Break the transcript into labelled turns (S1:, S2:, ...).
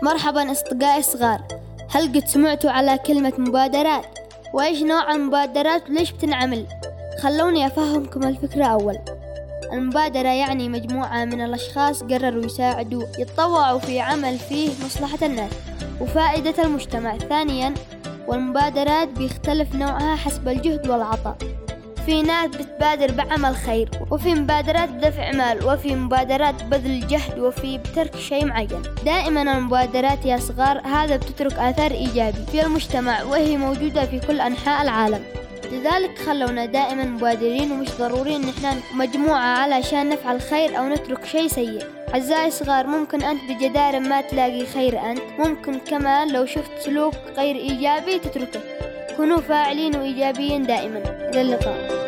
S1: مرحبا أصدقائي الصغار، هل قد سمعتوا على كلمة مبادرات؟ وإيش نوع المبادرات وليش بتنعمل؟ خلوني أفهمكم الفكرة أول. المبادرة يعني مجموعة من الأشخاص قرروا يساعدوا يتطوعوا في عمل فيه مصلحة الناس وفائدة المجتمع. ثانيا، والمبادرات بيختلف نوعها حسب الجهد والعطاء. في ناس بتبادر بعمل خير، وفي مبادرات بدفع مال، وفي مبادرات بذل جهد، وفي بترك شيء معين. دائما المبادرات يا صغار هذا بتترك آثار إيجابي في المجتمع، وهي موجودة في كل أنحاء العالم. لذلك خلونا دائما مبادرين، ومش ضروري إن احنا مجموعة علشان نفعل خير أو نترك شيء سيء. أعزائي الصغار، ممكن أنت بجدارة ما تلاقي خير، أنت ممكن كمان لو شفت سلوك غير إيجابي تتركه. كونوا فاعلين وإيجابيين دائما. إلى اللقاء.